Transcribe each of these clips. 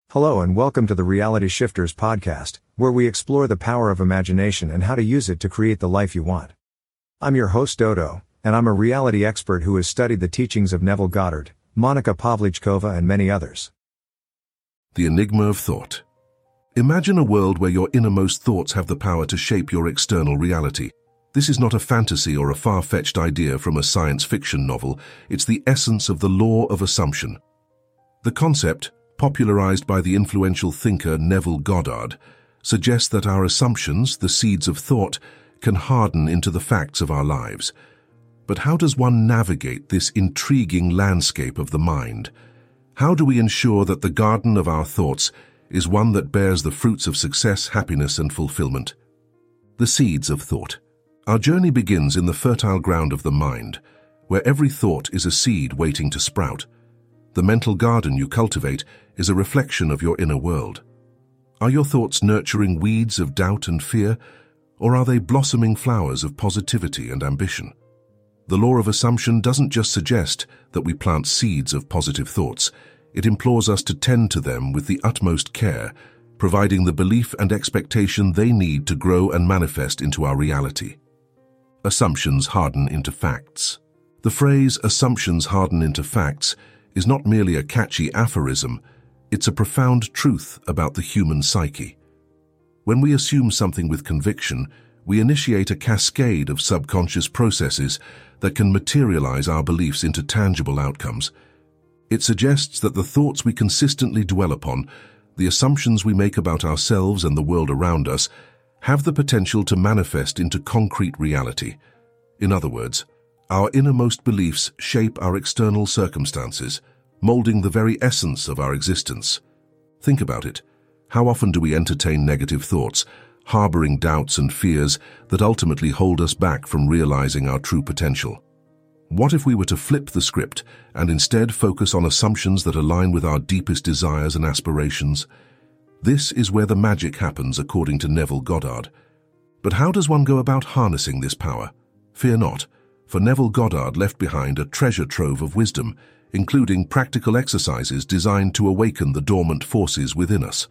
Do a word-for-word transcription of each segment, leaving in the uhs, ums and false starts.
Hello and welcome to the Reality Shifters podcast, where we explore the power of imagination and how to use it to create the life you want. I'm your host Dodo, and I'm a reality expert who has studied the teachings of Neville Goddard, Monica Pavlichkova, and many others. The enigma of thought. Imagine a world where your innermost thoughts have the power to shape your external reality. This is not a fantasy or a far-fetched idea from a science fiction novel. It's the essence of the law of assumption. The concept, popularized by the influential thinker Neville Goddard, suggests that our assumptions, the seeds of thought, can harden into the facts of our lives. But how does one navigate this intriguing landscape of the mind? How do we ensure that the garden of our thoughts is one that bears the fruits of success, happiness, and fulfillment? The seeds of thought. Our journey begins in the fertile ground of the mind, where every thought is a seed waiting to sprout. The mental garden you cultivate is a reflection of your inner world. Are your thoughts nurturing weeds of doubt and fear, or are they blossoming flowers of positivity and ambition? The law of assumption doesn't just suggest that we plant seeds of positive thoughts. It implores us to tend to them with the utmost care, providing the belief and expectation they need to grow and manifest into our reality. Assumptions harden into facts. The phrase, assumptions harden into facts, is not merely a catchy aphorism, it's a profound truth about the human psyche. When we assume something with conviction, we initiate a cascade of subconscious processes that can materialize our beliefs into tangible outcomes. It suggests that the thoughts we consistently dwell upon, the assumptions we make about ourselves and the world around us, have the potential to manifest into concrete reality. In other words, our innermost beliefs shape our external circumstances, molding the very essence of our existence. Think about it. How often do we entertain negative thoughts, harboring doubts and fears that ultimately hold us back from realizing our true potential? What if we were to flip the script and instead focus on assumptions that align with our deepest desires and aspirations? This is where the magic happens, according to Neville Goddard. But how does one go about harnessing this power? Fear not, for Neville Goddard left behind a treasure trove of wisdom, including practical exercises designed to awaken the dormant forces within us.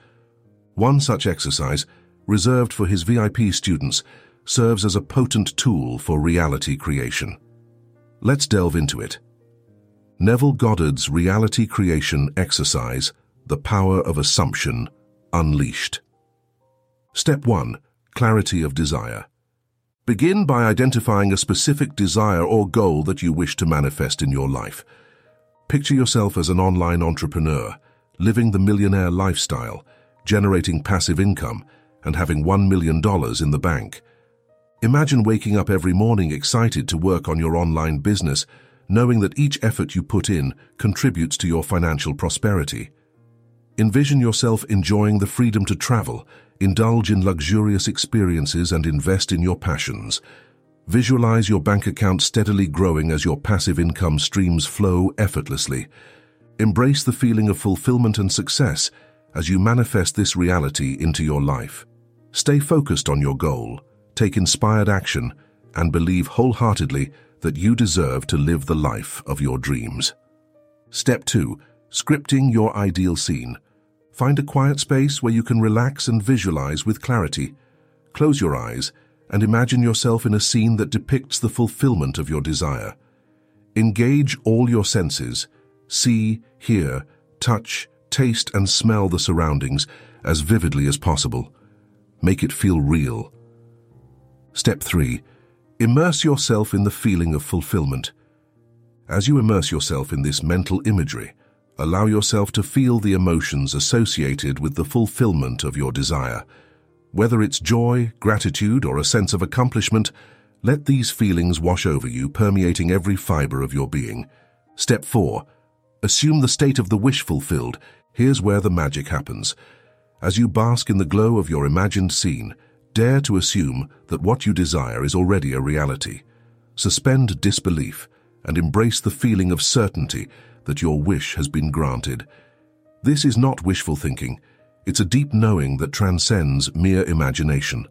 One such exercise, reserved for his V I P students, serves as a potent tool for reality creation. Let's delve into it. Neville Goddard's reality creation exercise, The Power of Assumption, Unleashed. Step one. Clarity of desire. Begin by identifying a specific desire or goal that you wish to manifest in your life. Picture yourself as an online entrepreneur, living the millionaire lifestyle, generating passive income, and having one million dollars in the bank. Imagine waking up every morning excited to work on your online business, knowing that each effort you put in contributes to your financial prosperity. Envision yourself enjoying the freedom to travel, indulge in luxurious experiences, and invest in your passions. Visualize your bank account steadily growing as your passive income streams flow effortlessly. Embrace the feeling of fulfillment and success as you manifest this reality into your life. Stay focused on your goal, take inspired action, and believe wholeheartedly that you deserve to live the life of your dreams. Step two. Scripting your ideal scene. Find a quiet space where you can relax and visualize with clarity. Close your eyes and imagine yourself in a scene that depicts the fulfillment of your desire. Engage all your senses. See, hear, touch, taste, and smell the surroundings as vividly as possible. Make it feel real. Step three. Immerse yourself in the feeling of fulfillment. As you immerse yourself in this mental imagery, allow yourself to feel the emotions associated with the fulfillment of your desire. Whether it's joy, gratitude, or a sense of accomplishment, let these feelings wash over you, permeating every fiber of your being. Step four. Assume the state of the wish fulfilled. Here's where the magic happens. As you bask in the glow of your imagined scene, dare to assume that what you desire is already a reality. Suspend disbelief and embrace the feeling of certainty that your wish has been granted. This is not wishful thinking. It's a deep knowing that transcends mere imagination.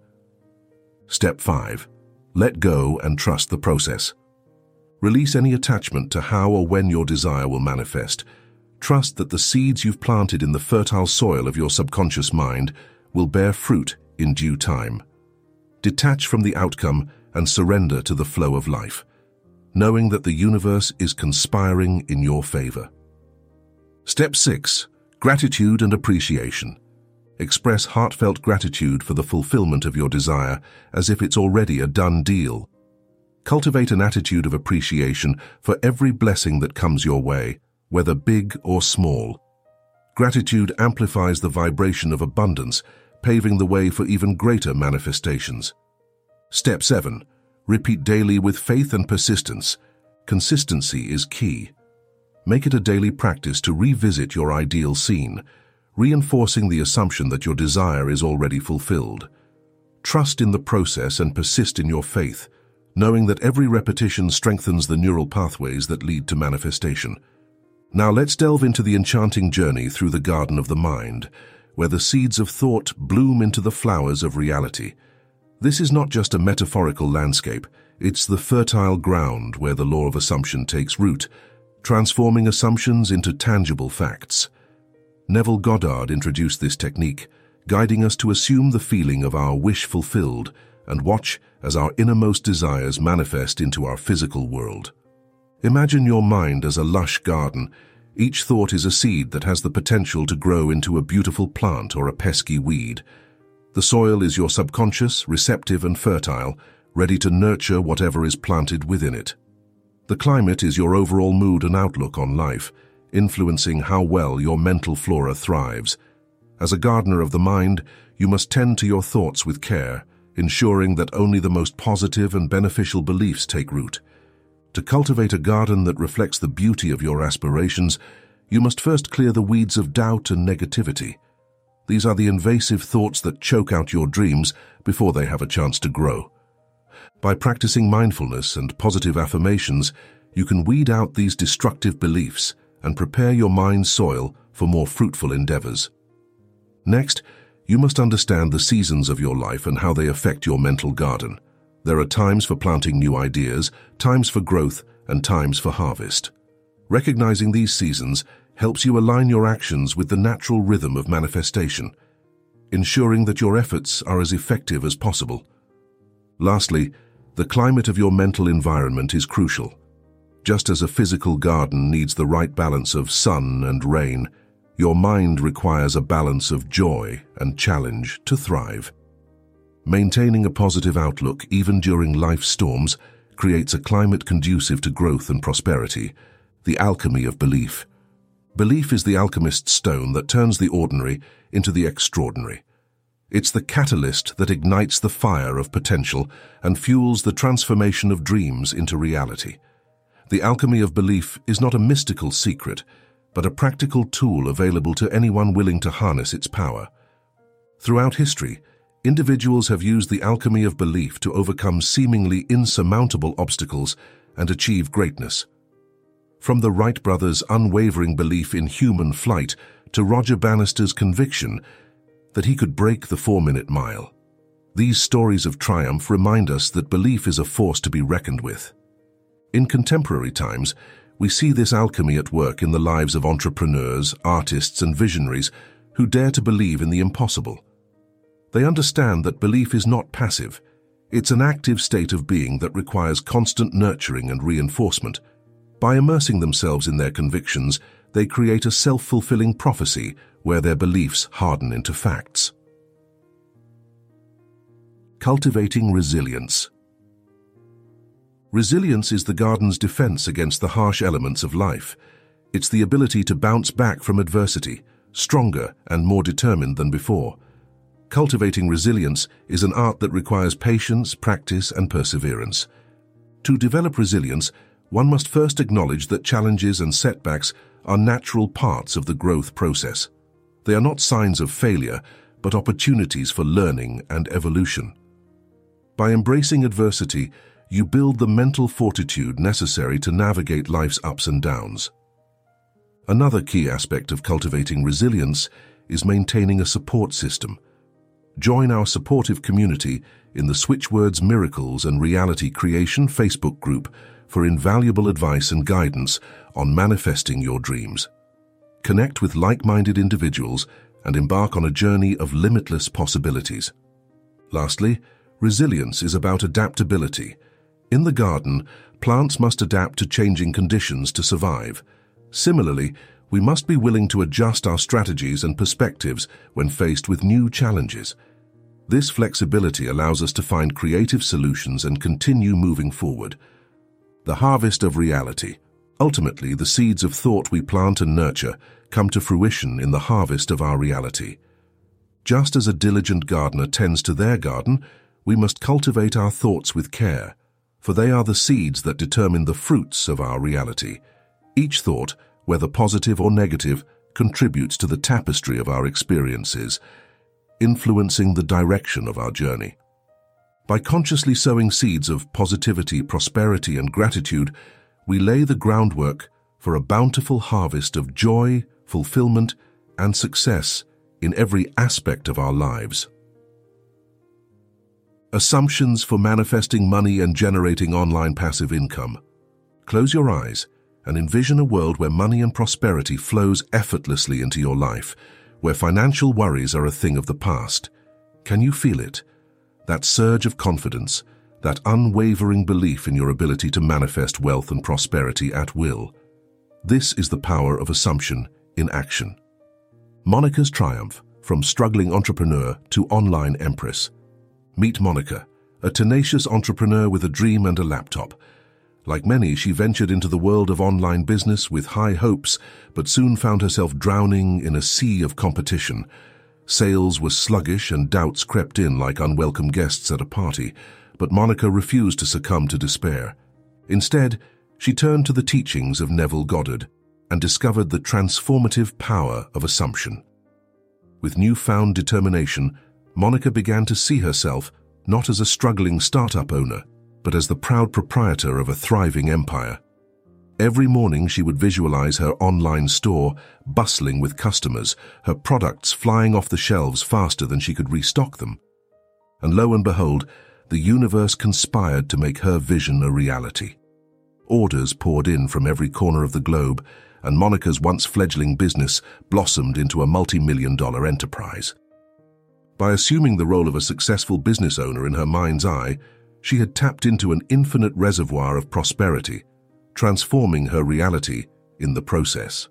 Step five. Let go and trust the process. Release any attachment to how or when your desire will manifest. Trust that the seeds you've planted in the fertile soil of your subconscious mind will bear fruit in due time. Detach from the outcome and surrender to the flow of life, knowing that the universe is conspiring in your favor. Step six. Gratitude and appreciation. Express heartfelt gratitude for the fulfillment of your desire as if it's already a done deal. Cultivate an attitude of appreciation for every blessing that comes your way, whether big or small. Gratitude amplifies the vibration of abundance, paving the way for even greater manifestations. Step seven. Repeat daily with faith and persistence. Consistency is key. Make it a daily practice to revisit your ideal scene, reinforcing the assumption that your desire is already fulfilled. Trust in the process and persist in your faith, knowing that every repetition strengthens the neural pathways that lead to manifestation. Now let's delve into the enchanting journey through the garden of the mind, where the seeds of thought bloom into the flowers of reality. This is not just a metaphorical landscape, it's the fertile ground where the law of assumption takes root, transforming assumptions into tangible facts. Neville Goddard introduced this technique, guiding us to assume the feeling of our wish fulfilled and watch as our innermost desires manifest into our physical world. Imagine your mind as a lush garden. Each thought is a seed that has the potential to grow into a beautiful plant or a pesky weed. The soil is your subconscious, receptive and fertile, ready to nurture whatever is planted within it. The climate is your overall mood and outlook on life, influencing how well your mental flora thrives. As a gardener of the mind, you must tend to your thoughts with care, ensuring that only the most positive and beneficial beliefs take root. To cultivate a garden that reflects the beauty of your aspirations, you must first clear the weeds of doubt and negativity. These are the invasive thoughts that choke out your dreams before they have a chance to grow. By practicing mindfulness and positive affirmations, you can weed out these destructive beliefs and prepare your mind's soil for more fruitful endeavors. Next, you must understand the seasons of your life and how they affect your mental garden. There are times for planting new ideas, times for growth, and times for harvest. Recognizing these seasons helps you align your actions with the natural rhythm of manifestation, ensuring that your efforts are as effective as possible. Lastly, the climate of your mental environment is crucial. Just as a physical garden needs the right balance of sun and rain, your mind requires a balance of joy and challenge to thrive. Maintaining a positive outlook even during life's storms creates a climate conducive to growth and prosperity. The alchemy of belief. Belief is the alchemist's stone that turns the ordinary into the extraordinary. It's the catalyst that ignites the fire of potential and fuels the transformation of dreams into reality. The alchemy of belief is not a mystical secret, but a practical tool available to anyone willing to harness its power. Throughout history, individuals have used the alchemy of belief to overcome seemingly insurmountable obstacles and achieve greatness. From the Wright brothers' unwavering belief in human flight to Roger Bannister's conviction that he could break the four-minute mile. These stories of triumph remind us that belief is a force to be reckoned with. In contemporary times, we see this alchemy at work in the lives of entrepreneurs, artists, and visionaries who dare to believe in the impossible. They understand that belief is not passive. It's an active state of being that requires constant nurturing and reinforcement. By immersing themselves in their convictions, they create a self-fulfilling prophecy where their beliefs harden into facts. Cultivating resilience. Resilience is the garden's defense against the harsh elements of life. It's the ability to bounce back from adversity, stronger and more determined than before. Cultivating resilience is an art that requires patience, practice, and perseverance. To develop resilience, one must first acknowledge that challenges and setbacks are natural parts of the growth process. They are not signs of failure, but opportunities for learning and evolution. By embracing adversity, you build the mental fortitude necessary to navigate life's ups and downs. Another key aspect of cultivating resilience is maintaining a support system. Join our supportive community in the Switchwords Miracles and Reality Creation Facebook group for invaluable advice and guidance on manifesting your dreams. connect with like-minded individuals, and embark on a journey of limitless possibilities. Lastly, resilience is about adaptability. In the garden, plants must adapt to changing conditions to survive. Similarly, we must be willing to adjust our strategies and perspectives when faced with new challenges. This flexibility allows us to find creative solutions and continue moving forward. The harvest of reality. Ultimately, the seeds of thought we plant and nurture come to fruition in the harvest of our reality. Just as a diligent gardener tends to their garden, we must cultivate our thoughts with care, for they are the seeds that determine the fruits of our reality. Each thought, whether positive or negative, contributes to the tapestry of our experiences, influencing the direction of our journey. By consciously sowing seeds of positivity, prosperity, and gratitude, we lay the groundwork for a bountiful harvest of joy, fulfillment, and success in every aspect of our lives. Assumptions for manifesting money and generating online passive income. Close your eyes and envision a world where money and prosperity flows effortlessly into your life, where financial worries are a thing of the past. Can you feel it? That surge of confidence, that unwavering belief in your ability to manifest wealth and prosperity at will. This is the power of assumption in action. Monica's triumph, from struggling entrepreneur to online empress. Meet Monica, a tenacious entrepreneur with a dream and a laptop. Like many, she ventured into the world of online business with high hopes, but soon found herself drowning in a sea of competition. Sales were sluggish and doubts crept in like unwelcome guests at a party, but Monica refused to succumb to despair. Instead, she turned to the teachings of Neville Goddard and discovered the transformative power of assumption. With newfound determination, Monica began to see herself not as a struggling startup owner, but as the proud proprietor of a thriving empire. Every morning she would visualize her online store bustling with customers, her products flying off the shelves faster than she could restock them. And lo and behold, the universe conspired to make her vision a reality. Orders poured in from every corner of the globe, and Monica's once fledgling business blossomed into a multi-million dollar enterprise. By assuming the role of a successful business owner in her mind's eye, she had tapped into an infinite reservoir of prosperity, transforming her reality in the process.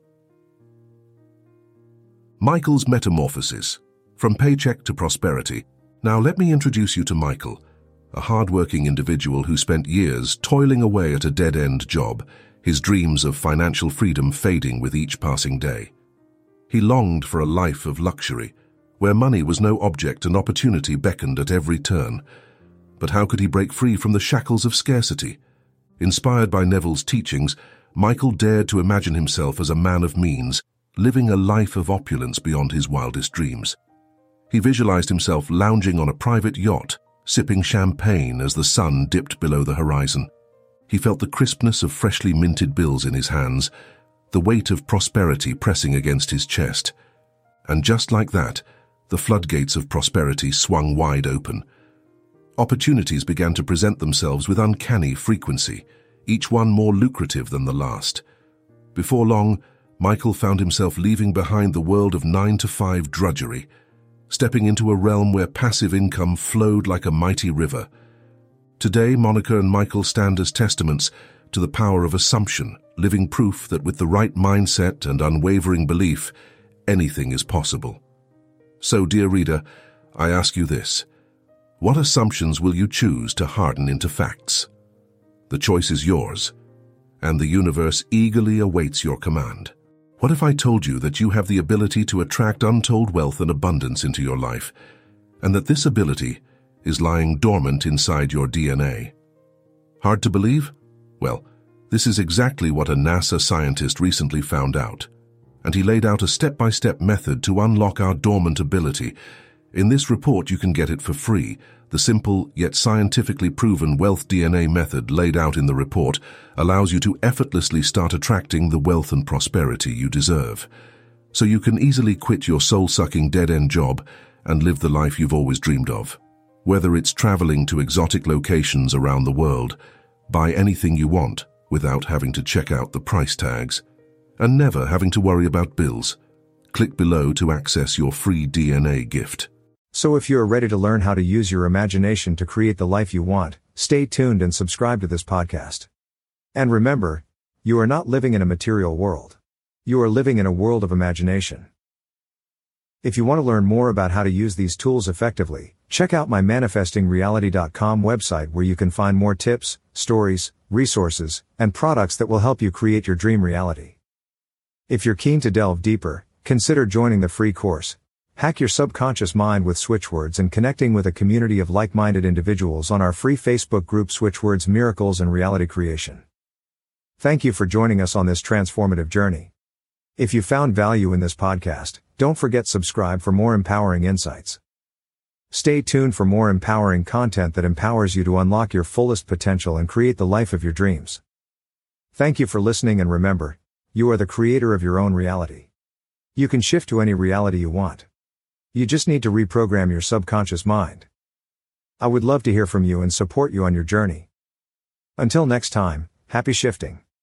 Michael's metamorphosis, from paycheck to prosperity. Now let me introduce you to Michael, a hard-working individual who spent years toiling away at a dead-end job, his dreams of financial freedom fading with each passing day. He longed for a life of luxury, where money was no object and opportunity beckoned at every turn. But how could he break free from the shackles of scarcity? Inspired by Neville's teachings, Michael dared to imagine himself as a man of means, living a life of opulence beyond his wildest dreams. He visualized himself lounging on a private yacht, sipping champagne as the sun dipped below the horizon. He felt the crispness of freshly minted bills in his hands, the weight of prosperity pressing against his chest. And just like that, the floodgates of prosperity swung wide open. Opportunities began to present themselves with uncanny frequency, each one more lucrative than the last. Before long, Michael found himself leaving behind the world of nine-to-five drudgery, stepping into a realm where passive income flowed like a mighty river. Today, Monica and Michael stand as testaments to the power of assumption, living proof that with the right mindset and unwavering belief, anything is possible. So, dear reader, I ask you this. What assumptions will you choose to harden into facts? The choice is yours, and the universe eagerly awaits your command. What if I told you that you have the ability to attract untold wealth and abundance into your life, and that this ability is lying dormant inside your D N A? Hard to believe? Well, this is exactly what a NASA scientist recently found out, and he laid out a step-by-step method to unlock our dormant ability. In this report, you can get it for free. The simple yet scientifically proven wealth D N A method laid out in the report allows you to effortlessly start attracting the wealth and prosperity you deserve. So you can easily quit your soul-sucking dead-end job and live the life you've always dreamed of. Whether it's traveling to exotic locations around the world, buy anything you want without having to check out the price tags. and never having to worry about bills. Click below to access your free D N A gift. So if you are ready to learn how to use your imagination to create the life you want, stay tuned and subscribe to this podcast. And remember, you are not living in a material world. You are living in a world of imagination. If you want to learn more about how to use these tools effectively, check out my manifesting reality dot com website, where you can find more tips, stories, resources, and products that will help you create your dream reality. If you're keen to delve deeper, consider joining the free course, Hack Your Subconscious Mind with Switchwords, and connecting with a community of like-minded individuals on our free Facebook group Switchwords Miracles and Reality Creation. Thank you for joining us on this transformative journey. If you found value in this podcast, don't forget to subscribe for more empowering insights. Stay tuned for more empowering content that empowers you to unlock your fullest potential and create the life of your dreams. Thank you for listening, and remember, you are the creator of your own reality. You can shift to any reality you want. You just need to reprogram your subconscious mind. I would love to hear from you and support you on your journey. Until next time, happy shifting.